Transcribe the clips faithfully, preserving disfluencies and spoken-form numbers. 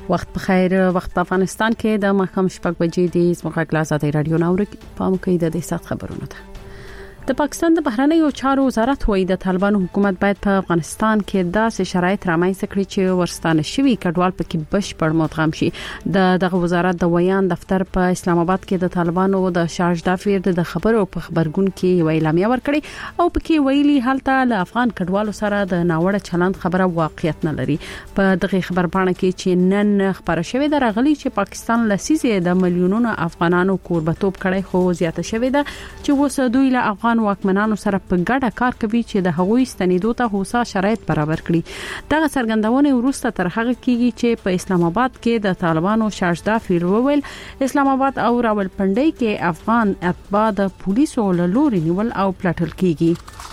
وخت بخیر. وخت په افغانستان کې د ماښام شپږ بجې دی. زموږ غلا آزادي رادیو ناوړ پام کوي د دې سات خبرونه ده. د پاکستان د بهرنیو چارو وزارت وایي د طالبانو حکومت باید په افغانستان کې داسې شرایط رامنځته کړي چې ورستانه شوی کډوال پکې بشپړ مدغم شي. د دغه وزارت د ویان دفتر په اسلام آباد کې د طالبانو د شارج دافیر د خبرو په خبرګون کې یو اعلامیه ورکړي او پکې ویلي حالت له افغان کډوالو سره د ناوړه چلند خبره واقعیت نه لري. په دغه خبرپاڼه کې چې نن خبره شوې ده راغلي چې پاکستان لسیزه د ملیونونو افغانانو کوربتوب کړي خو زیاته شوې ده چې وسه دوی له افغان واکمنانو سره په ګډه کار کوي چې د هغوی ستنیدو ته هوسا شرایط برابر کړي. دغه څرګندونه وروسته تر هغه کېږي چې په اسلام آباد کې د طالبانو شارجدا فیر وویل اسلام آباد او راولپنډي کې افغان اتباع د پولیسو له لوري نیول او پلټل کیږي.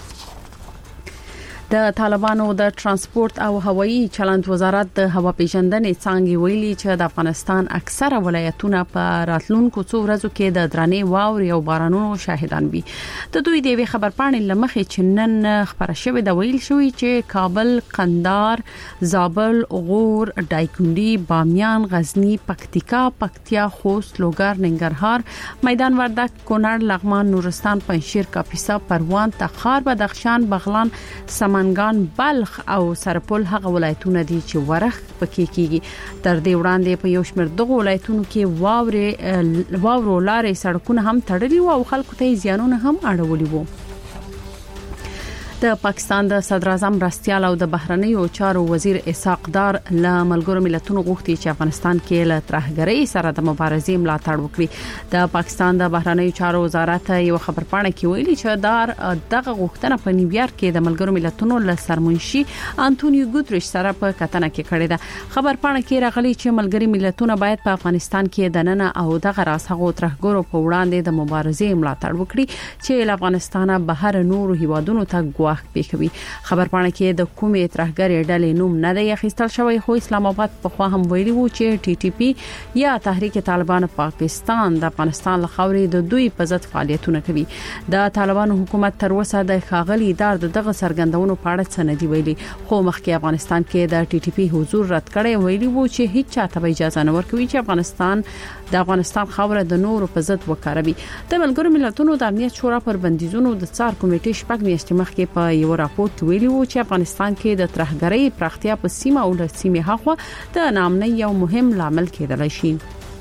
د طالبانو د ترانسپورت او هوایي چلند وزارت د هوا پیژندنې څانګې ویلي چې د افغانستان اکثره ولایتونه په راتلونکو څو ورځو کې د درنې واوري او بارانونو شاهدان وي. د دوی د خبرپاڼې لمخې چې نن خبره شوې د ویل شوې چې کابل، قندهار، زابل، غور، دایکنډي، بامیان، غزنی، پکتیکا، پکتیا، خوست، لوګر، ننګرهار، میدان وردګ، کونړ، لغمان، نورستان، پنجشیر، کاپیسا، پروان، تخار، بدخشان، بغلان، سمنګان، بلخ او سرپل هغه ولایتونه دي چې ورخ پکې کیږي. تر دې وړاندې په یو شمېر دغه ولایتونو کې واوري واورو لارې سړکونه هم تړلي وو او خلکو ته زیانونه هم اړولي وو. د پاکستان د صدر اعظم مرستيال او د بهرنیو چارو وزیر اسحاق دار له ملګرو ملتونو غوښتي چې افغانستان کې له ترهګرۍ سره د مبارزې ملاتړ وکړي. د پاکستان د بهرنیو چارو وزارت یو خبرپاڼه کې ویلي چې دار دغه غوښتنه په نیویارک کې د ملګرو ملتونو له سرمنشي انټونیو ګوتریش سره په کتنه کې کړې ده. خبرپاڼه کې راغلي چې ملګري ملتونه باید په افغانستان کې د نن او دغه راس هغه ترهګرو په وړاندې د مبارزې ملاتړ وکړي چې له افغانستانه بهر نور هیوادونو ته کوي. خبرپاڼه کې د کومې ترهګرې ډلې نوم نه دی اخیستل شوی خو اسلام آباد په خوا هم ویلي وو چې ټي ټي پی یا تحریک طالبان پاکستان د افغانستان له خاورې د دوی په ضد فعالیتونه کوي. د طالبانو حکومت تر اوسه د خاغلی ادار دغه سرګندونو په اړه څه نه دی ویلي خو مخکې افغانستان کې د ټي ټي پی حضور رد کړي ویلي وو چې هیڅ چاته اجازه نه ورکوي چې افغانستان د افغانستان خاوره د نورو په ضد وکاروي. د ملګرو ملتونو د امنیت شورا پر بندیزونو د څار کمیټې شپږ میاشتې مخکې په یو راپور کې ویلي وو چې افغانستان کې د ترهګرۍ پراختیا په سیمه او د سیمې هغه د نامنۍ یو مهم لامل کېدلی شي.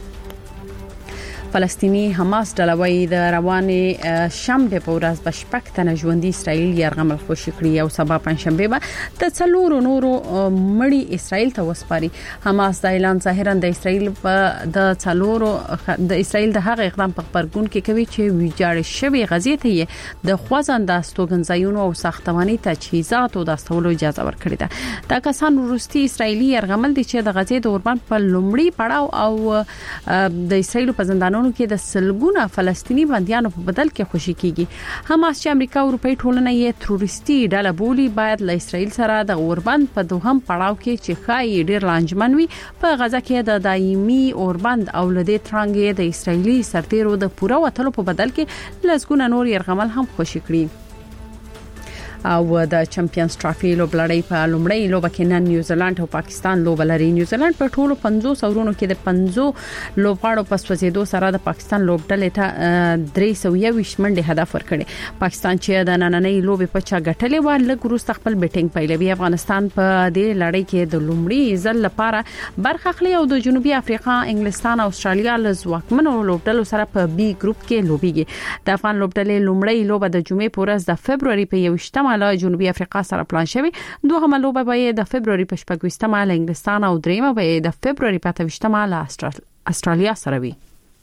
فلسطینی حماس ډلوي د روانې شنبه په ورځ بشپک تنه ژوندۍ اسرائیل يرغمل خوشی کړی او سبا پنځشنبه به د څلورو نورو مړی اسرائیل ته وسپاري. حماس د اعلان ظاهرا د اسرائیل په د څلورو د اسرائیل د هغه اقدام په خبرګون کې کوي چې ویجاړ شوی غزې ته د خوځنده استوګنځایونو او ساختماني تجهیزات او د استولو اجازه ورکړې ده. دا کسان روسي اسرائیلي يرغمل دي چې د غزې د اوربند په لومړی پړاو او د اسرائیل په زندانونو کې د سلګونه فلسطینی بنديانو په بدل کې خوشی کیږي. حماس چې امریکا او اروپאי ټولنه یې تروریستي ډله بولی باید له اسرائیل سره د اوربند په دوهم پړاو کې چې خای ډیر لانجمن وي په غزا کې د دایمي اوربند او لدې ترانګې د اسرائیلي سرتیرو د پوره وټلو په بدل کې لږګونه نور يرغمل هم خوشی کړي. او د چمپیونز ټرافي لوبلړۍ په لومړۍ لوبه کې نن نیوزیلند او پاکستان لوب لري. نیوزیلند په ټولو پنځوس اورونو کې د پنځو لوبغاړو په سوځېدو سره د پاکستان لوبډلې ته درې سوه یوویشت منډې هدف ورکړي. پاکستان چې د نننۍ لوبې په چا ګټلې و لږ وروسته خپل بیټینګ پیلوي. افغانستان په دې لړۍ کې د لومړي ځل لپاره برخه اخلي او د جنوبي افریقا، انګلستان او استرالیا له ځواکمنو لوبډلو سره په بي ګروپ کې لوبيږي. د افغان لوبډلې لومړی لوبه د جمعې په ورځ د فبرवरी په یوویشتمه له جنوبي افریقا سره پلان شوی. دوهمه لوبه به د فبرवरी په شپږویشتمه له انګلستان او دریمه به د فبرवरी په اتهویشتمه له استرالیا سره وي.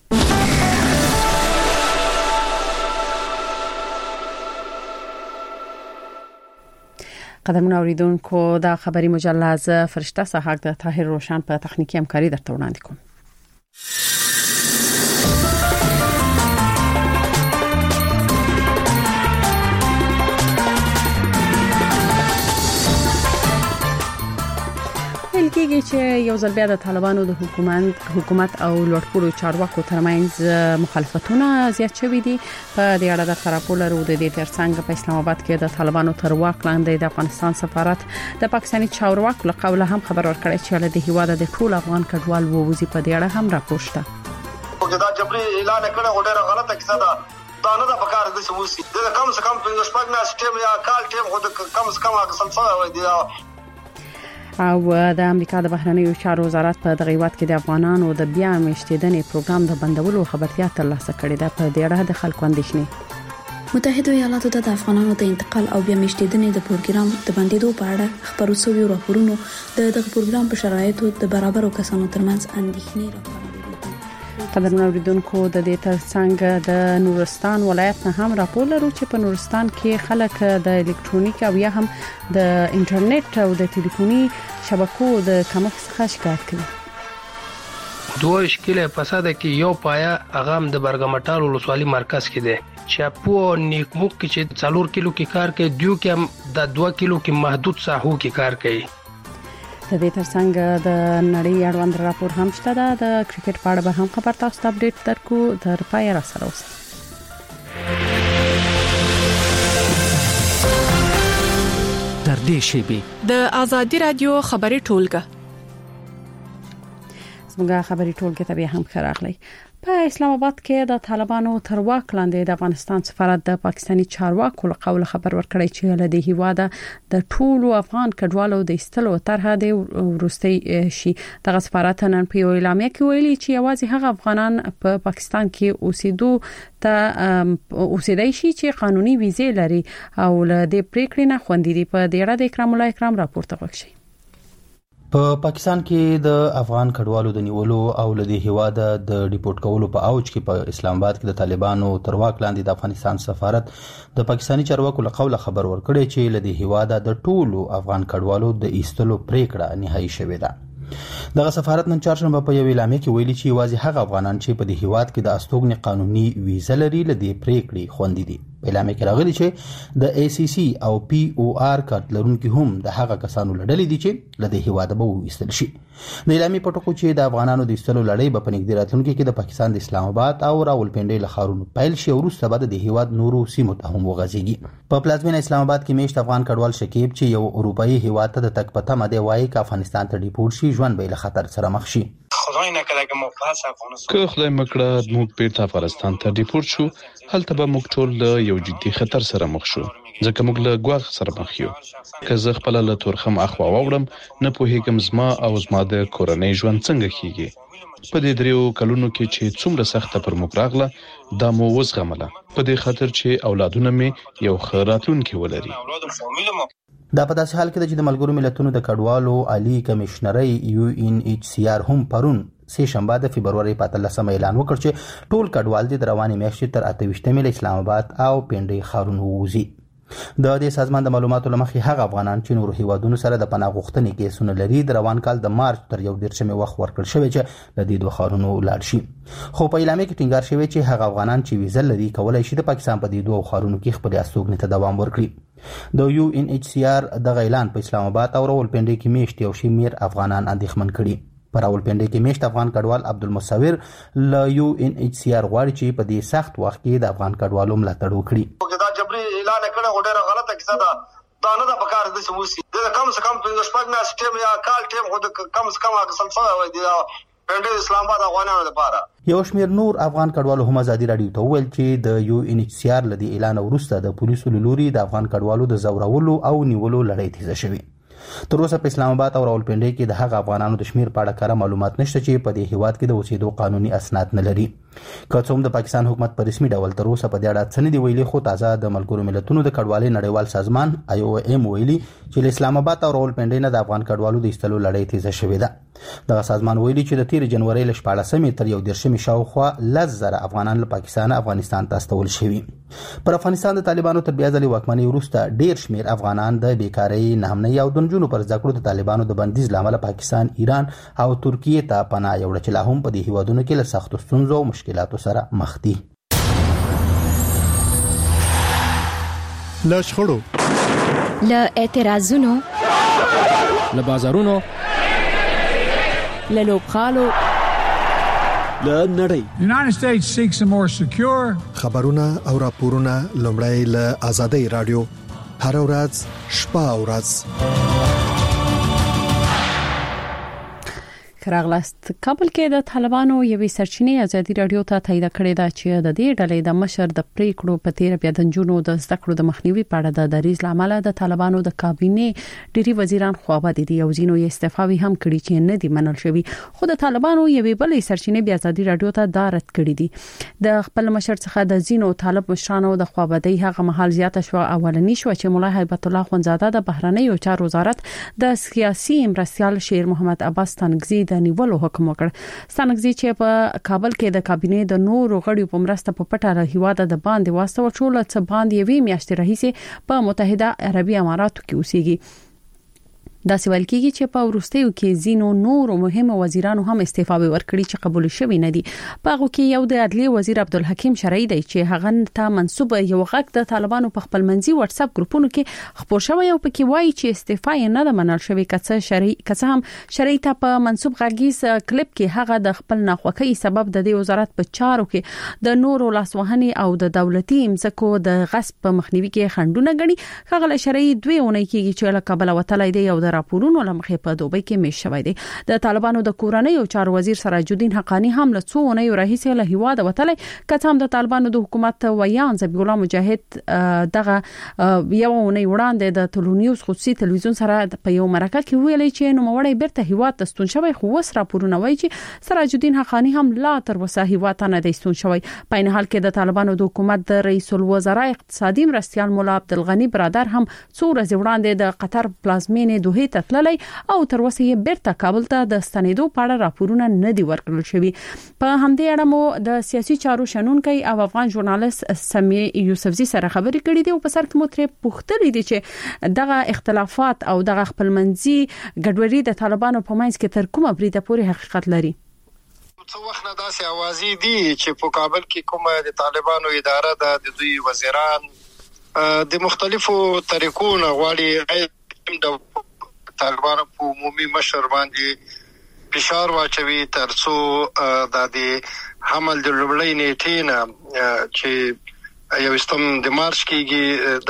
قدمونه اوریدونکو دا خبری مجلد فرشته صحاق د طاهر روشن په تخنیکی همکاري درته وړاندې کوم. کېږي چې یو ځل بیا د طالبانو د حکومت حکومت او لوړپوړو چارواکو ترمنځ مخالفتونه زیات شوي دي. په دې اړه د راپور لرو د دې ترڅنګ په اسلام آباد کې د طالبانو تر واک لاندې د افغانستان سفارت د پاکستاني چارواکو له قوله هم خبر ورکړی چې له دې هیواده د ټول افغان کډوال ووزي. په دې اړه هم راپور شته. دا جبري اعلان کړه غوډه غلطه کیسه ده. دا نه د پکار د سموسي د کم څه کم په شپږ نه سټیم یا کال ټیم خو د کم څه کم هغه سلسله وای دی. او د امریکا د بهرنیو چارو وزارت په دغه وخت کې د افغانانو د بیا میشتېدنې پروګرام د بندولو خبرتیا ترلاسه کړې ده. په دې اړه د خلکو اندېښنې متحده ایالاتو ته د افغانانو د انتقال او بیا میشتېدنې د پروګرام د بندیدو په اړه خبرو شوي راپورونو د دغه پروګرام په شرایطو د برابرو کسانو ترمنځ اندېښنې راپورونه. قدرمن اوریدونکو د دې ترڅنګ د نورستان ولایت نه هم راپور لرو چې په نورستان کې خلک د الکترونیک او یا هم د انټرنیټ او د ټلیفوني شبکو د کمښت څخه شکایت کوي. دوه اشکاله فساد کې یو پایا اغام د برګمټال ولسوالي مرکز کې دی چې په نیکموک کې چې څلور کیلو کې کار کوي دیو کې د دوه کیلو کې محدود ساحو کې کار کوي. د دې ترڅنګ د نړۍ اړوند راپور هم شته. د کرکټ په اړه به هم خبر تاسو ته اپډیټ درکو. تر پای را سره اوسئ. تر دې شی د آزادي رادیو خبري ټولګه زموږه خبري ټولګه ته به هم خراغلی. په اسلام آباد کې د طالبانو تر واک لاندې د افغانستان سفارت د پاکستاني چارواکو له قوله خبر ورکړی چې له دې هیواده د ټولو افغان کډوالو د ایستلو طرحه د ورستي شي. دغه سفارت نن په یو اعلامیه کې ویلي چې یوازې هغه افغانان په پاکستان کې اوسېدو ته اوسېدای شي چې قانوني ویزه لري او له دې پریکړې نه خوندې دي. په دې اړه د اکرام الله اکرام راپورته وکړي. په پاکستان کې د افغان کډوالو د نیولو او له دې هیواده د ډیپورټ کولو په اوج کې په اسلام آباد کې د طالبانو تر واک لاندې د افغانستان سفارت د پاکستاني چارواکو له قوله خبر ورکړی چې له دې هیواده د ټولو افغان کډوالو د ایستلو پریکړه نهایی شوې ده. دغه سفارت نن چهارشنبه په یو اعلامیه کې ویلي چې یوازې هغه افغانان چې په دې هیواد کې د استوګنې قانوني ویزه لري له دې پریکړې خوندې دي. په اعلامیه کې راغلي چې د ای سی سی او پی او آر کارت لرونکي هم د هغه کسانو لړلې دي چې له دې هیواده به وایستل شي. د اعلامیې په ټکو چې د افغانانو د ایستلو لړۍ به په نږدې راتلونکي کې د پاکستان د اسلام آباد او راولپنډۍ له ښارونو پیل شي او وروسته به د هیواد نورو سیمو ته هم وغځېږي. په پلازمینه اسلام آباد کې میشت افغان کډوال شکیب چې یو اروپایي هیواد ته د تګ په تمه دی وایي چې افغانستان ته ډیپورټ شي ژوند به له خطر سره مخ شي. خدای نه کړه چې موږ په افغانستان که خدای مکړه موږ بیرته افغانستان ته ډیپورټ شو هلته به موږ ټول له یو جدي خطر سره مخ شو ځکه موږ له ګواښ سره مخ یو. که زه خپل له تورخم اخوا واوړم نه پوهیږم زما او زما د کورنۍ ژوند څنګه کیږي. په دې دریو کلونو کې چې څومره سخته پر موږ راغله دا مو وزغمله په دې خاطر چې اولادونه مې یو ښه راتلونکی ولري. دا په داسې حال کې چې د ملګرو ملتونو د کډوالو عالی کمشنري یو ان ایچ سی آر هم پرون سه شنبه د فبرवरी په اتلسمه اعلان وکړ چې ټول کډوال د رواني میاشتې تر اته ویشتمې له اسلام آباد او پنډۍ ښارونو ووزي. د دې سازمان د معلوماتو لمخې هغه افغانان چې نور هیوادونو سره د پناه غوښتنې کیسونه لري د روان کال د مارچ تر یو دیرشمې وخت ورکړل شوی چې د دې دوه ښارونو لاړ شي. خو په اعلامیه کې ټینګار شوی چې هغه افغانان چې ویزه لري کولای شي د پاکستان په دې دوه ښارونو کې خپل استوګنې ته دوام ورکړي. د یو ان ایچ سی آر د اعلان په اسلام آباد او راولپنډۍ کې میشت یو شمېر افغانان اندېښمن کړي. په راولپنډۍ کې میشت افغان کډوال عبدالمصور ل یو ان ایچ سی آر غواړي چې په دې سخت وخت کې د افغان کډوالو ملاتړ وکړي. دا جبري اعلان کړه غوډه غلطه کیسه ده. دا نه د پکار د سموسي د کم څه کم په شپږ نه سټیم یا کال ټیم خو د کم څه کم هغه سلسله وای دی. پنډۍ اسلام آباد افغانانو لپاره یو شمېر نور افغان کډوالو هم ازادي رادیو ته وویل چې د یو ان ایچ سی آر لدی اعلان وروسته د پولیسو لوري د افغان کډوالو د زورولو او نیولو لړۍ تیزه شوې. تر اوسه په اسلام آباد او راولپنډۍ کې د هغه افغانانو د شمیر په اړه کره معلومات نشته چې په دې هیواد کې د اوسېدو قانوني اسناد نه لري. که څوم د پاکستان حکومت په رسمي ډول تر اوسه په دې اړه څه نه دی ویلي خو تازه د ملګرو ملتونو د کډوالۍ نړیوال سازمان آی او ایم ویلي چې له اسلام آباد او راولپنډۍ نه د افغان کډوالو د ایستلو لړۍ تیزه شوې ده. دغه سازمان ویلي چې د تیر جنوري له شپاړسمې تر یو دیرشمې شاوخوا لس زره افغانان له پاکستان افغانستان ته استول شوي. پر افغانستان د طالبانو تر بیا ځلې واکمنۍ وروسته ډیر شمیر افغانان د بیکارۍ ناامنۍ او د نجونو پر زده کړو د طالبانو د بندیز له امله پاکستان ایران او ترکیې ته پناه یوړه چې لا هم په دې هیوادونو کې له سختو ستونزو او مشکلاتو سره مخ دي. له شخړو له اعتراضونو له بازارونو للوبخالو لنړۍ. United States seeks a more secure خبرونه او راپورونه لومړی له آزادۍ رادیو هر ورځ شپه او ورځ. راغلاست کابل کې د طالبانو یوې سرچینې ازادي رادیو ته تایید کړې ده چې د دې ډلې د مشر د پریکړو په تیر بیا د جنونو د زده کړو د مخنیوي په اړه د دریز لامل د طالبانو د کابینه ډیری وزیران خوابه دي او ځینو یې استعفاوي هم کړي چې نه دي منل شوی. خو د طالبانو یوې بلې سرچینې بیا ازادي رادیو ته دارت کړې دي. د خپل مشر څخه د ځینو طالب مشرانو د خوابدۍ هغه محل زیاته شو اولنی شو چې مولا هیبت الله خونزاده د بهرنیو چارو وزارت د سیاسي مرستيال شیر محمد عباس تنگزی د نیولو حکم وکړ. ستانګزي چې په کابل کې د کابینه د نورو غړیو په مرسته په پټه له هیواده د باندې واسطه ورچول څه باندې یوې میاشتې راهیسې په متحده عربي اماراتو کې اوسېږي. دا سوال کیږي چې په ورستیو کې زینو نور مهمه وزیرانو هم استعفاوي ورکړي چې قبول شوي نه دي. په هغه کې یو د عدلیه وزیر عبدالحکیم شرعي دی چې هغه ته منسوب یو غږ د طالبانو په خپل منځي واتس اپ ګروپونو کې خبر شوی او پکې وایي چې استعفا یې نه ده منل شوی. کڅه شرعي کڅه هم شرعي ته په منسوب غږیز کلیپ کې هغه د خپل ناخوښۍ سبب د دې وزارت په چارو کې د نورو لاسوهنې او د دولتي امسکو د غصب په مخنیوي کې خندونه غني. هغه شرعي دوی اونۍ کېږي چې له کابل وتلای دی او د راپورونو لمخې په دوبۍ کې میش شوی دی. د طالبانو د کورنۍ او چارو وزیر سراج الدین حقانی هم له څو اونۍ راهیسې له هیواده وتلی. کته هم د طالبانو د حکومت ویان ذبیح الله مجاهد دغه یو اونۍ وړاندې د تلونیوز خصوصي تلویزیون سره په یو مرکه کې ویلي چې نو مړی بیرته هیواد ته ستون شوی. خو وس راپورونه وایي چې سراج الدین حقانی هم لا تر وسه هیواد ته نه دی ستون شوی. په این حال کې د طالبانو د حکومت د رئیس الوزرا اقتصادي مرستيال مولا عبدالغنی برادر هم څو ورځې وړاندې د قطر پلازمینې دوحې ته تللی او تر اوسه یې بیرته کابل ته د ستنېدو په اړه راپورونه نه دي ورکړل شوي. په همدې اړه مو د سیاسي چارو شنونکي او افغان ژورنالیست سمیع یوسفزي سره خبرې کړې دي او په سر کې مو ترې پوښتنې دي چې دغه اختلافات او دغه خپلمنځي ګډوډي د طالبانو په منځ کې تر کومه بریده پورې حقیقت لري. څو وخت نه داسې اوازې دي چې په کابل کې کومه د طالبانو اداره ده د دوی وزیران د مختلفو طریقو نه غواړي د طالبانو په عمومي مشر باندې فشار واچوي ترڅو د دې حمل د لومړۍ نیټې نه چې یو استم د مارچ کېږي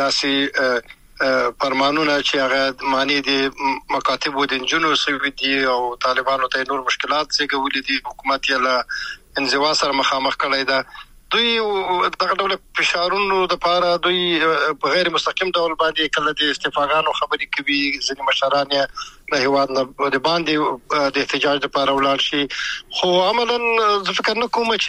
داسې فرمانونه چې هغه معنی دي مکاتب د جنونو سوي دي او طالبانو ته نور مشکلات زیږولې دي. حکومت یې له انزوا سره مخامخ کړی ده. دوی دغه ډول فشارونو د پاره دوی په غیر مستقیم ډول باندې کله د استعفاګانو خبرې کوي. ځینې مشران یې د هیواد نه د باندې د احتجاج لپاره ولاړ شي. خو عملاً زه فکر نه کوم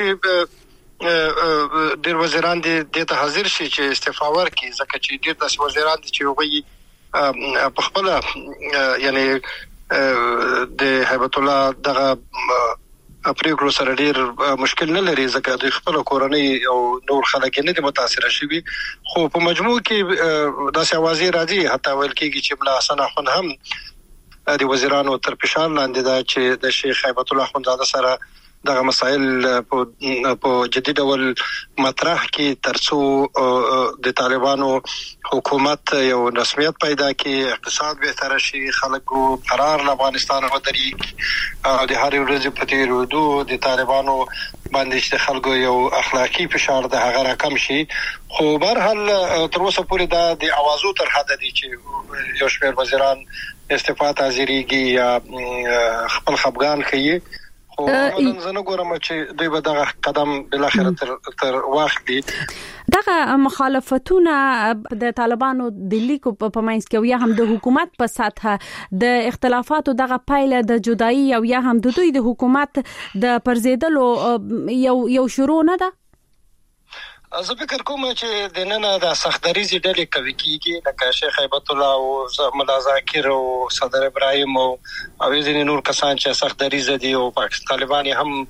چې ډېر وزیران دې ته حاضر شي چې استعفا ورکړي ځکه چې ډېر داسې وزیران دي چې هغوی په خپله یعنی د هیبت الله دغه پریکړو سره ډېر مشکل نه لري ځکه دوی خپل کورنۍ او نور خلک نه دي متاثر شوي. خو په مجموع کې داسې اوازې راځي حتی ویل کېږي چې ملا حسن اخوند هم د وزیرانو تر فشار لاندې ده چې د شیخ هیبت الله خونزاده سره دغه مسائل په جدي ډول مطرح کې ترڅو د طالبانو حکومت یو رسمیت پیدا کړي، اقتصاد بهتر شي، خلکو قرار له افغانستان ودرېږي او د هر ورځې په تیرېدو د طالبانو باندې چې خلکو یو اخلاقی فشار د هغه راکم شي. خو بهرحال تر اوسه پورې دا د اوازو تر حد دي چې یو شمېر وزیران استعفا ته حاضرېږي یا خپل خپګان ښیي. خو زه نه ګورم چې دوی به دغه قدم بالاخره تر تر واخلي. دغه مخالفتونه د طالبانو د لیکو په منځ کې یا هم د حکومت په سطح د اختلافاتو دغه پایله د جدایي او یا هم د دوی د حکومت د پرزیدلو یو یو شروع نه ده. زه فکر کوم چې د نن د سختدریزي ډلې کوي کېږي لکه شیخ هیبت الله او ملا ذاکر او صدر ابراهیم او ځینې نور کسان چې سختدریزه دي او پاکستان طالبان هم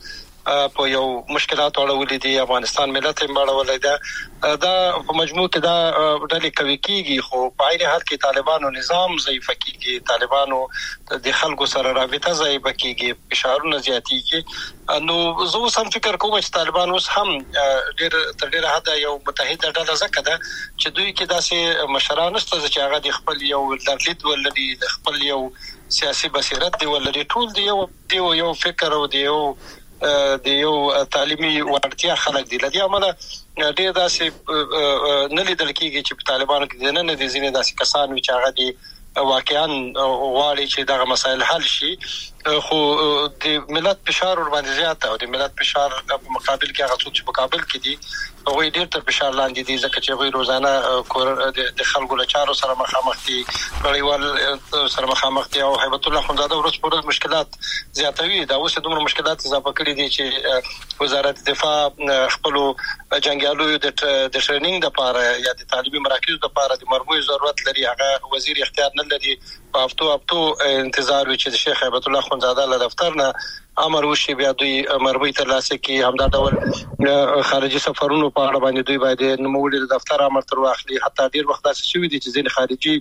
په یو مشکلات اړولې دي افغانستان ملت یې مړولې ده دا په مجموع کې دا ډلې کوي کیږي خو په عین حال کې طالبانو نظام ضعیف کیږي طالبانو د خلکو سره رابطه ضعیف کیږي فشارونه زیاتېږي نو زه سم فکر کوم چې طالبان اوس هم ډېر تر ډېره حد یو متحده ډله ځکه ده چې دوی کې داسې مشران نشته چې هغه د خپل یو درلید ولري د خپل یو سیاسي بصیرت دی ولري ټول دی یو دی یو فکر او دی یو د یو تعلیمي وړتیا خلک دي لدی عمله ډېر داسې نه لیدل کېږي چې په طالبانو کې نه نه دي ځینې داسې کسان چې هغه دي واقعا غواړي چې دغه مسایل حل شي خو د ملت فشار ور باندې زیات او د ملت فشار په مقابل کې هغه څوک چې په کابل کې دي هغه ډېر تر فشار لاندې دي ځکه چې هغه روزانه د خلکو له چارو سره مخامخ دي غړیوال سره مخامخ دي او هیبت الله خونزاده ورځ پر ورځ مشکلات زیاتوي دا اوس دومره مشکلات اضافه کړي دي چې وزارت دفاع خپل جنگیالو د ټریننګ لپاره یا د تعلیمي مراکزو لپاره د مرموز ضرورت لري هغه وزیر اختیار نه لري په هفتو هفتو انتظار وي چې د شیخ هیبت الله خونزاده له دفتر نه امر وشي بیا دوی مرموز ترلاسه کوي همدا ډول خارجي سفرونو په اړه باندې دوی باید نوموړي د دفتر امر تر واخلي حتی ډیر وخت داسې شوی دي چې ځین خارجي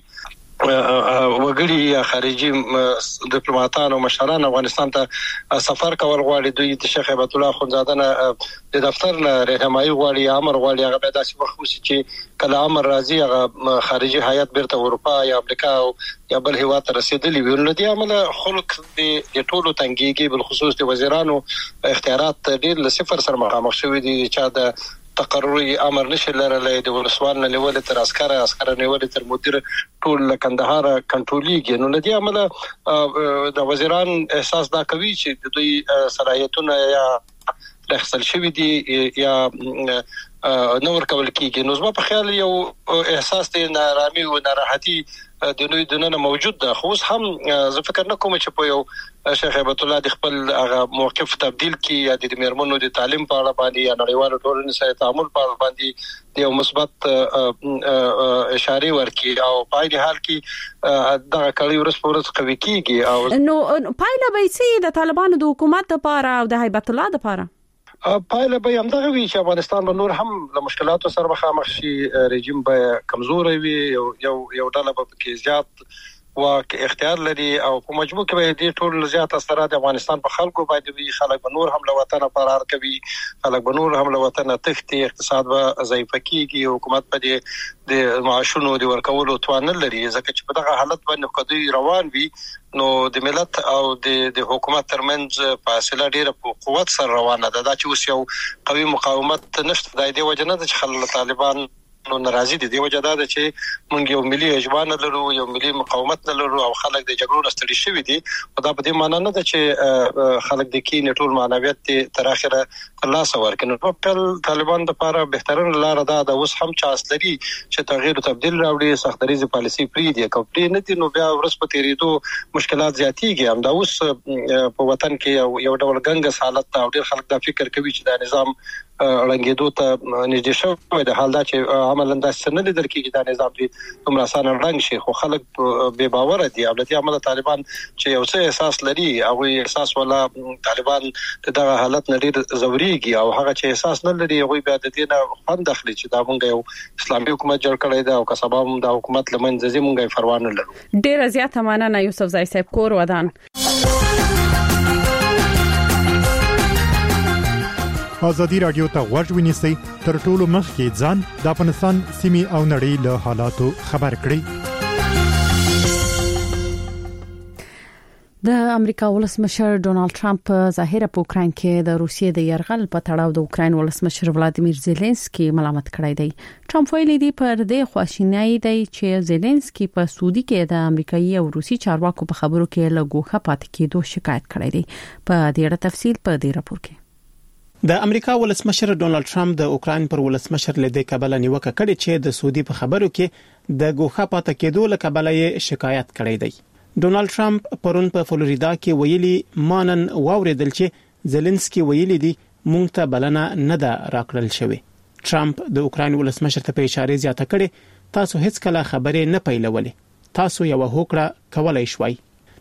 وګړي یا خارجي ډیپلوماټان او مشران افغانستان ته سفر کول غواړي دوی د شیخ هیبت الله خونزاده نه د دفتر نه رهنمایي غواړي امر غواړي هغه به داسې وخت وشي چې کله امر راځي هغه خارجي هیئت بیرته اروپا یا امریکا یا بل هیواد ته رسیدلی وي نو د عمله خلک د ټولو تنګيږي بل خصوص د وزیرانو اختیارات ډیر له صفر سره مخامخ شوي دي چې د تقرري امر نشي لرلې د ولسوال نه لیول تر عسكر عسكر نیول تر مدیر ټول کندهار کنټرولېږي نو لدی عمله د وزیران احساس دا کوي چې د دوی صلاحیتونه یا رخصل شوی دي یا نور کول کیږي نو زما په خیال یو احساس د نارامي او ناراحتي د نوې دننه موجود ده خو هم زه فکر نه کوم چې په یو شیخ هیبت الله د خپل هغه موقف تبديل کی یا د میرمنو د تعلیم په اړه باندې یا نړیوال ټولنې سره تعامل په اړه باندې یو مثبت اشاره ورکړي او په دې حال کې دغه کړي ورس پورس قوي کیږي او نو پایله به سي د طالبانو د حکومت لپاره او د هیبت الله لپاره پایله به هم دغه وی چې افغانستان به نور هم له مشکلاتو سره مخامخ شي رژیم به کمزور وي یو یو ډله به کې زیات واک اختیار لري او په مجموع کې به دې ټول زیات اثرات افغانستان په خلکو باندې وي خلک به نور هم له وطن فرار کوي خلک به نور هم له وطن تښتي اقتصاد به ضعیف کیږي حکومت په دې د معاشونو د ورکولو توان لري ځکه چې په دغه حالت باندې قضیه روان وي نو د ملت او د د حکومت ترمنځ فاصله ډیره په قوت سره روانه ده دا چې اوس یو قوي مقاومت نشته د دې وجه نه چې خلک طالبان نو ناراضي دي دی وجه دا ده چې موږ یو ملي اجبان لرو یو ملي مقاومت لرو او خلک د جګړو ستړي شوي دي او دا په دې معنی نه ده چې خلک د کې نټول معنویت تر اخره خلاص ورکړي په خپل طالبان د لپاره بهترین لار ده د اوس هم چانس لري چې تغییر او تبديل راوړي سختريزي پالیسي پری دي کوپری نه دي نو بیا ورس په تیریدو مشکلات زیاتېږي هم دا اوس په وطن کې یو ډول ګنګس حالت او ډیر خلک دا فکر کوي چې دا نظام رنګېدو ته نږدې شوی د حال دا چې عملاً دا څنګه لیدل کېږي دا نظام دې کوم راسانه رنګ شي خو خلک به باور دي او د عمل طالبان چې یو څه احساس لري او احساس ولا طالبان دغه حالت نه ډیر زوريږي او هغه چې احساس نه لري هغه بیا د دې نه خوند اخلي چې دا مونږ یو اسلامي حکومت جوړ کړی دا او کسبه هم د حکومت لمنځه زی مونږه پروا نه لرو ډیر زیات مننه یوسف زای صاحب کور ودان ازادي رادیو ته غوږ ونیسئ تر ټولو مخکې ځان د افغانستان سیمې او نړۍ له حالاتو خبر کړئ د امریکا ولسمشر ډونالد ټرمپ ظاهره په اوکرين کې د روسیې د يرغل په تړاو د اوکرين ولسمشر ولادیمیر زيلنسکي ملامت کړی دی ټرمپ ویلي دی پر دې خواشینی دی چې زيلنسکي په سعودي کې د امریکایي او روسي چارواکو په خبرو کې لګوخه پات کېدو شکایت کړی دی په دې اړه تفصیل په دې راپور کې د امریکا ولسمشر ډونالد ټرمپ د اوکرين پر ولسمشر له دې کبله نیوکه کړې چې د سعودي په خبرو کې د ګوخه پات کېدو له کبله یې شکایت کړی دی ډونالد ټرمپ پرون په فلوریدا کې ویلي مانن واوریدل چې زيلنسکي ویلي دی مونږ ته بلنه نه ده راکړل شوی ټرمپ د اوکرين ولسمشر ته په اشاره زیاته کړې تاسو هیڅ کله خبرې نه پیلولې تاسو یو هوکړه کولای شوي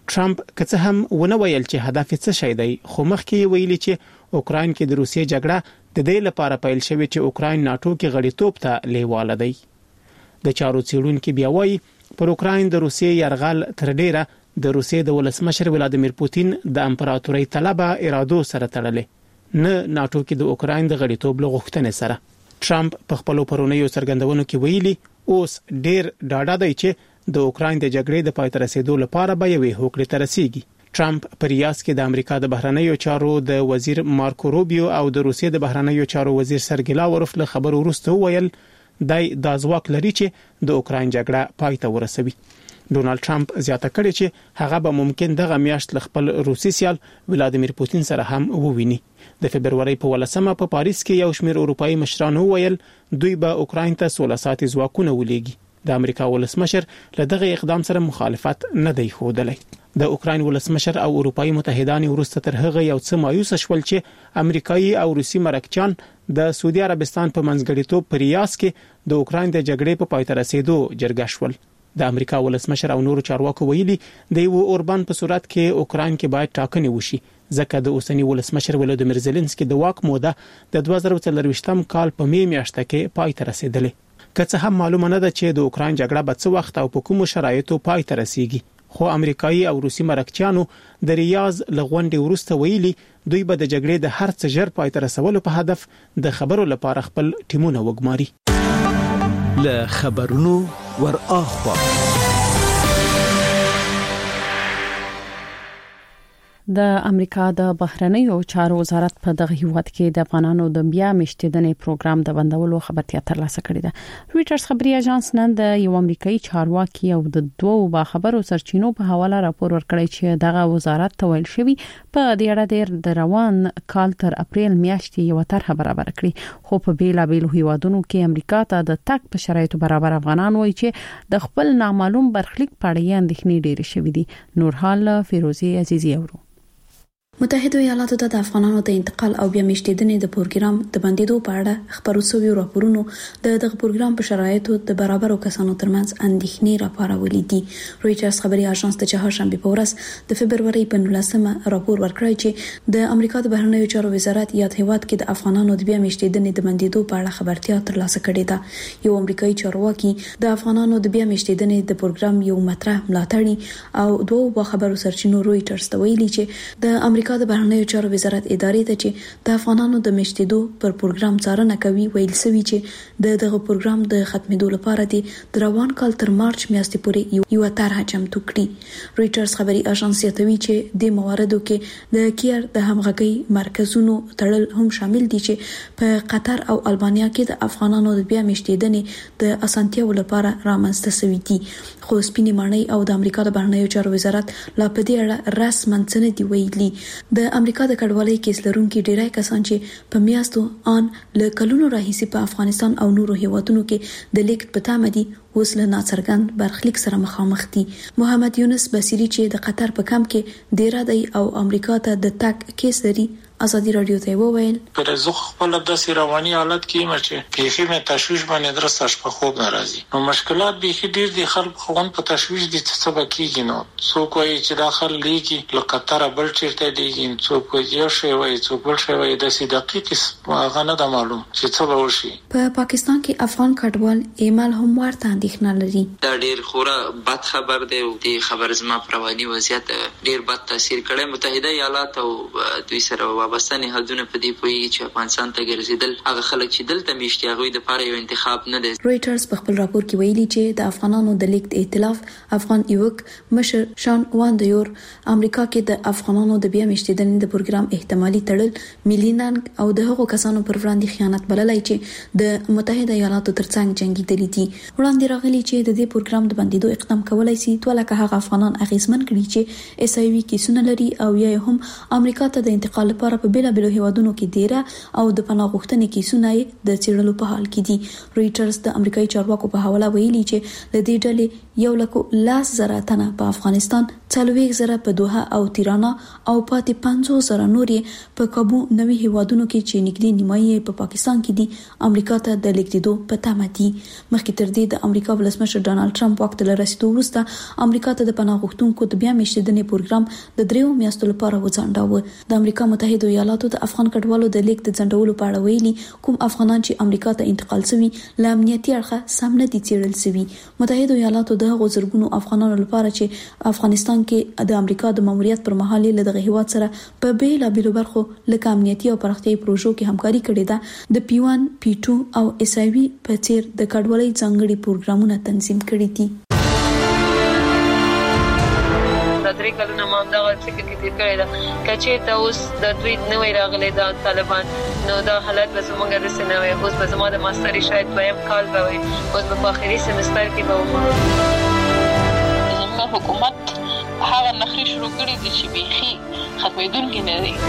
ټرمپ که څه هم ونه ویل چې هدف څه شي دی، خو مخکې ویلي چې اوکراین کې د روسیې جګړه د دې لپاره پیل شوې چې اوکراین ناتو کې غړیتوب ته لیواله دی. د چارو څېړونکو بیا وایي پر اوکراین د روسیې یرغل تر ډیره د روسیې د ولسمشر ولادیمیر پوتین د امپراتورۍ طلبه ارادو سره تړلې، نه ناتو کې د اوکراین د غړیتوب لغوښتنې سره. ټرمپ په خپل پرونیو څرګندونو کې ویلي اوس ډیر ډاډه دی چې د اوکراین د جګړې د پای ته رسیدو لپاره به یوې هوکړې ته رسیږي. ټرمپ پر ریاض کې د امریکا د بهرنیو چارو د وزیر مارکو روبیو او د روسیې د بهرنیو چارو وزیر سرګی لاوروف له خبرو وروسته ویل دای د ځواک لري چې د اوکراین جګړه پای ته ورسوي. ډونالد ټرمپ زیاته کړې چې هغه به ممکن دغه میاشت ل خپل روسي سیال ولادیمیر پوتین سره هم وویني. د فبرवरी په ولسمه په پاریس کې یو شمېر اروپאי مشرانو ویل دوی به اوکراین ته سوله ساتي ځواکونه ولېږي. د امریکا ولسمشر له دغه اقدام سره مخالفت نه دی ښودلی. د اوکراین ولسمشر او اروپאי متحدان ورسته تر هغه یو څه مایوس شول چې امریکایي او روسي مرکچیان د سعودي عربستان په منځګړیتوب په ریاض کې د اوکراین د جګړې په پای ته رسیدو جرګه شول. د امریکا ولسمشر او نورو چارواکو ویلي د یو اوربان په صورت کې اوکراین کې باید ټاکنې وشي، ځکه د اوسنی ولسمشر ولادیمیر زيلنسکي د واک موده د دوه زره څلرويشتم کال په می میاشت کې پای ته رسیدلې. که څه هم معلومه نه ده چې د اوکراین جګړه به څه وخت او په کومو شرایطو پای ته رسیږي، خو امریکایي او روسي مرکچیانو د ریاض لغونډې ورسته ویلي دوی به د جګړې د هر څه ژر پای ته رسولو په هدف د خبرو لپاره خپل ټیمونه وګماري. له خبرونو ور اخوا د امریکا د بهرنیو چارو وزارت په دغه هیواد کې د افغانانو د بیا مشتیدنې پروګرام د بندولو خبرتیا ترلاسه کړې ده. رويټرز خبري اژانس نن د یو امریکایي چارواکي او د دوو باخبرو سرچینو په حواله راپور ورکړی چې دغه وزارت ته ویل شوی په دې اړه د روان کال تر اپریل میاشتې یو طرحه برابر کړی، خو په بیلابیلو هیوادونو کې امریکا ته د تک په شرایطو برابر افغانان وایي چې د خپل نامعلوم برخلیک په اړه اندېښنې ډېرې شوې دي. نورحال فیروزی عزیزی اورو. متحده ایالاتو ته د افغانانو د انتقال او بیا مشتیدنې د پروګرام د بندیدو په اړه خبرو شوی راپورونو د دغه پروګرام په شرایطو د برابرو کسانو ترمنځ اندېښنې راپارولې دي. رويټرز خبري اژانس د چهارشنبه په ورځ د فبرवरी په نولسمه راپور ورکړی چې د امریکا د بهرنیو چارو وزارت یاد هیواد کې د افغانانو د بیا مشتیدنې د بندیدو په اړه خبرتیا ترلاسه کړې ده. یو امریکایي چارواکي د افغانانو د بیا مشتیدنې د پروګرام یو مطرح ملاتړي او دوه خبرو سرچینو رويټرز ته ویلي چې د امریکا د بهرنیو چارو وزارت ادارې ته چې د افغانانو د مشتیدو پر پروګرام څارنه کوي ویل سوي چې د دغه پروګرام د ختمېدو لپاره د روان کال تر مارچ میاشتې پورې یو طرحه چمتو کړي. رويټرز خبري اژانس یادوي چې د مواردو کې د کیر د همغږي مرکزونو تړل هم شامل دي چې په قطر او البانیا کې د افغانانو د بیا مشتیدنې د اسانتیاو لپاره رامنځته شوي دي، خو سپینې ماڼۍ او د امریکا د بهرنیو چارو وزارت لا په دې اړه رسماً څه نه دی ویلي. د امریکا د کډوالۍ کیس لرونکي ډیری کسان چې په میاشتو ان له کلونو راهیسې په افغانستان او نورو هیوادونو کې د لیکټ په تمه دي اوس له ناڅرګند برخلیک سره مخامخ دي. محمد یونس بصری چې د قطر په کمپ کې ډیره دی او امریکا ته د تګ کیس لري ازادي رادیو ته وویل پر زه خپل د رواني حالت کې مرچه پیخي مې تشویش باندې درسته شپه خوب ناراضي نو مشکلات به ډیر دي خلک خون په تشویش دي څه به کیږي نو څوک وایي چې داخل لیږي له قطر بل چیرته دیږي څوک یو شی وایي څوک بل شی وایي د سې دقیق هغه نه د معلوم چې څه به وشي. په پاکستان کې افغان کډوال ایمل هم ورته اندېښنه لري. دا ډیر خوره بد خبر دی او د خبر زما پرواني وضعیت ډیر بد تاثیر کړي. متحده ایالات او دوی سره وابستنې حدونه په دې پوي چې افغانستان ته ګرځیدل هغه خلک چې دلته میشتي هغه د لپاره یو انتخاب نه دی. رويټرز په خپل راپور کې ویلي چې د افغانانو د لیکټ ائتلاف افغان یوک مشر شان واندیور امریکا کې د افغانانو د بیا مشتیدنې د پروګرام احتمالي تړل مليننګ او د هغو کسانو پر وړاندې خیانت بللای چې د متحده ایالاتو ترڅنګ جنگي دي دي. وړاندې راغلي چې د دې پروګرام د بندیدو اقدام کولای شي ټولکه هغه افغانان اغیزمن کړي چې اس ای وی کیسونه لري او یا هم امریکا ته د انتقال لپاره په بیلا بیلو هیوادونو کې ډیره او د پناه غوښتنې کیسونه د څېړلو په حال کې دي. رويټرز د امریکایي چارواکو په حواله ویلي چې د دې ډلې یو لکو لاس زره تنه په افغانستان، څلوېښت زره په دوحه او تیرانا او پاتې پنځوس زره نور په کابو نوي هیوادونو کې چې نږدې نیمایي په پاکستان کې دي امریکا ته د لیږدېدو په تمه دي. مخکې تر دې د امریکا ولسمشر ډانلډ ټرمپ واک ته رسیدو وروسته امریکا ته د پناه غوښتونکو د بیا میشتېدنې پروګرام د دریو میاشتو لپاره وځنډاوه. د امریکا متحده ایالاتو د افغان کډوالو د لیږد د ځنډولو په اړه ویلي کوم افغانان چې امریکا ته انتقال شوي له امنیتي اړخه سم نه دي څېړل شوي. متحده ایالاتو د هغو زرګونو افغانانو لپاره چې افغانستان کې د امریکا د ماموریت پر مهال له دغه هیواد سره په بیلابېلو برخو لکه امنیتي او پراختیایي پروژو کې همکاري کړې ده، د پی وان پی ټو او اس آی وی په څیر د کډوالۍ ځانګړي پروګرامونه تنظیم کړي دي. درې کلونه ما دغه فکر کې تیر کړی دا کچې ته اوس د دوی نوې راغلي د طالبان نو دا حالت به زموږ د سنوي اوس به زموږ د ماستري شاید دویم کال به وي، اوس په اخري سمستر کې به وم. زموږ حکومت هغه نخري شروع کړی دي چې بيخي ختمېدونکي نه دي.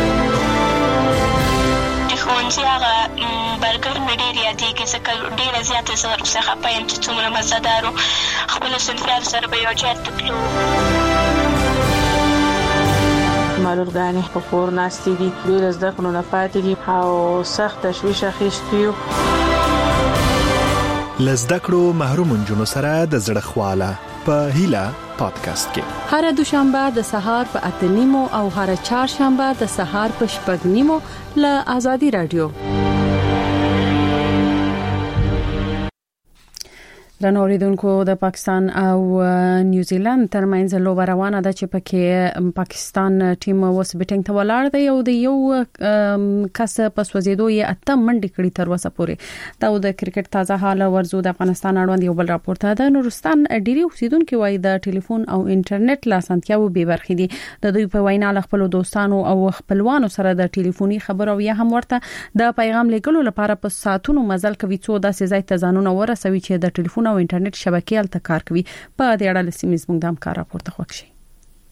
ښوونځي هغه برګر مې ډېر یادېږي ځکه ډېره زیاته زه ورڅخه خفه یم چې څومره مزهدار و. خپلو صنفیانو سره به یو ځای ته تلو. معلولګانې په کور ناستې دي، ډېر زده کړو نه پاتې دي او سخت تشویش اخیستی یو. له زده کړو محروم نجونو سره د زړه خواله په هیله پادکاسټ کې هر دوشنبه د سهار په اته نیمو او هر چهارشنبه د سهار په شپږ نیمو له آزادي رادیو. د نوریدونکو د پاکستان او نیوزیلند ترمنځ لوبه روانه ده چې پکې پاکستان ټیم اوس بیټینګ ته ولاړ دی او د یو کس په سوځېدو یې اته منډې کړې تر اوسه پورې. دا د کرکټ تازه حال ورزو د افغانستان اړوند یو بل راپور ته ده. نورستان ډيري اوسیدونکو وايي د ټلیفون او انټرنیټ لاسنتیاو به برخې دي. د دوی په وینا له خپل دوستانو او خپلوانو سره د ټلیفوني خبرو یا هم ورته د پیغام لیکلو لپاره په ساعتونو مزل کوي څو داسې ځای ته ځانونه ورسوي چې د ټلیفون او انټرنیټ شبکې الته کار کوي. په دې اړه لسیمز موږ د همکار راپورته خوښ شي.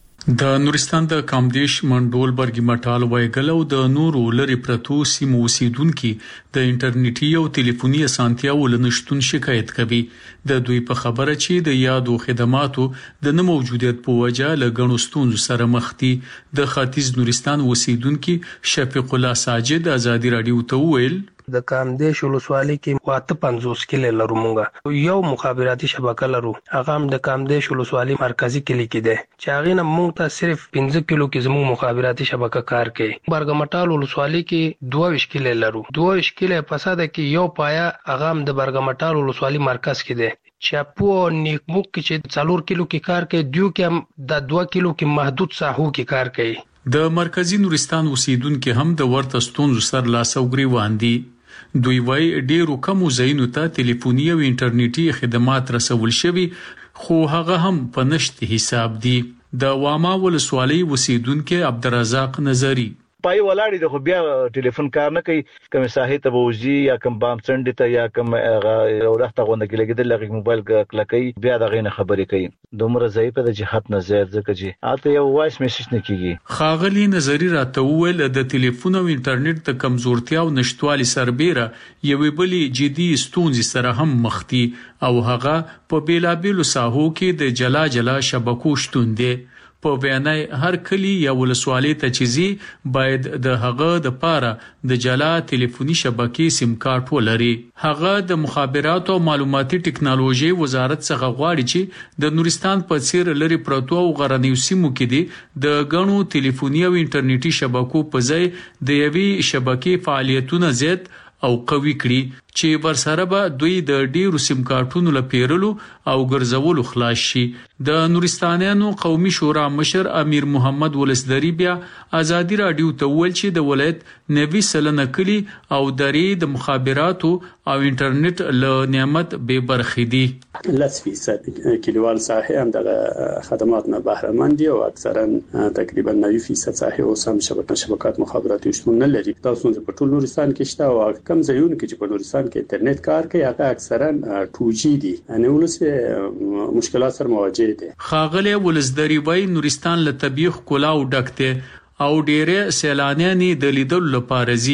د نورستان د کامدیش منډول برګی مټال وایګل او د نورو لری پرتو سیمو اوسیدونکو د انټرنیټي او ټلیفوني اسانتیاو لنشتون شکایت کوي. د دوی په خبره چې د یادو خدماتو د نه موجودیت په وجه له غنو ستونزو سره مخ دي. د ختیځ نورستان اوسیدونکو شفیق الله ساجد ازادي رادیو ته ویل د کامدیش ولسوالۍ کې واته پنځوس کلی لرو مونږه، یو مخابراتي شبکه لرو، هغه هم د کامدیش ولسوالۍ مرکزی کلی کې ده چې هغه نه مونږ ته صرف پنځه کیلو کې زموږ مخابراتي شبکه کار کوي. برګمټال ولسوالۍ کې دوه ویشت کلی لرو، دوه ویشت کلی پساده کې یو پایا هغه هم د برګمټال ولسوالۍ مرکز کې ده. چاپو نیکموک چې څلور کیلو کې کار کوي، دیو کې هم د دوه کیلو کې محدود ساحو کې کار کوي. د مرکزی نورستان اوسیدونکو هم د ورته ستونزو سره لاسوګری واندي. دوی وايي ډیرو کم ځایونو ته ټلیفوني او انټرنیټي خدمات رسول شوي، خو هغه هم په نشته حساب دي. د واما ولسوالۍ اوسیدونکو عبدالرزاق نظری پای ولاړی د خو بیا ټلیفون کار نه کوي، کوم ساحې ته ووزي یا کوم بام څنډه ته یا کوم اورخته غونډه کې لګیدل لغه موبایل کلکې بیا دغه نه خبرې کوي. دومره ضعیفه د جهات نظر ځکه چې اته یو وایس میسج نه کیږي. خاغلی نظری راته ویل د ټلیفون او انټرنیټ د کمزورتیا او نشټوالي سربېره یوې بلې جدي ستونزې سره هم مخ دي او هغه په بیلابېلو ساحو کې د جلا جلا شبکو شتون دي. په بیانای هر کلی یا ولسوالۍ ته چيزي باید د هغه د پاره د جلا ټلیفوني شبکې سیم کارت ولري. هغه د مخابرات او معلوماتي ټکنالوژي وزارت څخه غواړي چې د نورستان په څیر لري پروتو او غرنیو سیمو کې دي د غنو ټلیفوني او انټرنیټي شبکو په ځای د یوي شبکې فعالیتونه زیات او قوي کړي چې ورسره به دوی د ډیرو سیم کارتونو لپیرلو او ګرځولو خلاص شي. د نورستانیانو قومي شورا مشر امیر محمد ولسدری بیا ازادي رادیو ته ویل چې د ولایت نوي سلنه کلی او درې د مخابراتو او انټرنیټ له نعمت به برخې دي. لس فیصد کلیوال ساحه هم د خدمات نه بهره مند دي او اکثرا تقریبا نوي فیصد ساحه اوس هم شبکه شبکات مخابراتي شتون نه لري. تاسو په ټول نورستان کې شته او کم ځایونه کې چې په نورستان کې انټرنیټ کار کوي هغه اکثرا ټو جی دي، یعنی ولسه مشکلات سره مواجه دي. خاغله ولسدری وای نورستان له طبيخ کلاو ډکته او ډېره سیلانیان د لیدلو لپاره زی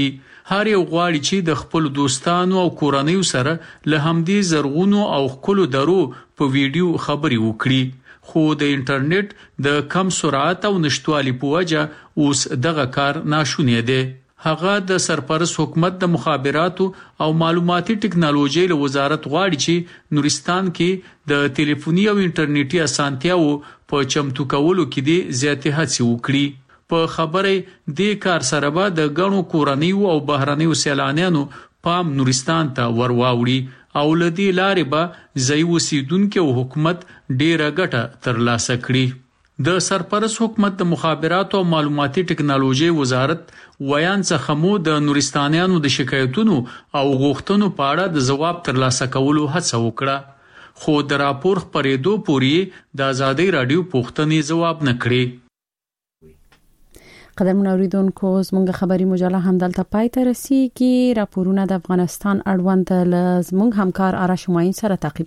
هر یو غواړي چې د خپل دوستانو او کورنۍ سره له همدې زرغونو او خپل درو په ویډیو خبري وکړي خو د انټرنیټ د کم سرعت او نشټوالي په وجه اوس دغه کار ناشونی دی هغه د سرپرست حکومت د مخابراتو او معلوماتي ټکنالوژي له وزارت غواړي چې نورستان کې د ټلیفوني او انټرنیټي اسانتیاو په چمتو کولو کې د زیاتې هڅې وکړي په خبره د کار سره به د غنو کورنیو او بهرنیو سیلانیانو پام نورستان ته ورواوړي او لدی لارې به ځای اوسیدونکو او حکومت ډیره ګټه ترلاسه کړي د سرپرست حکومت د مخابراتو او معلوماتي ټکنالوژي وزارت ویان څخه مو د نورستانیانو د شکایتونو او غوښتنو په اړه د ځواب ترلاسه کولو هڅه وکړه خو د راپور خبرېدو پورې د ازادي رادیو پوښتنې ځواب نه کړي قدرمن اوریدونکو زموږ خبري مجله هم دلته پای ته رسیدي راپورونه د افغانستان اړوند له زموږ همکار آرش ماین سره تعقیب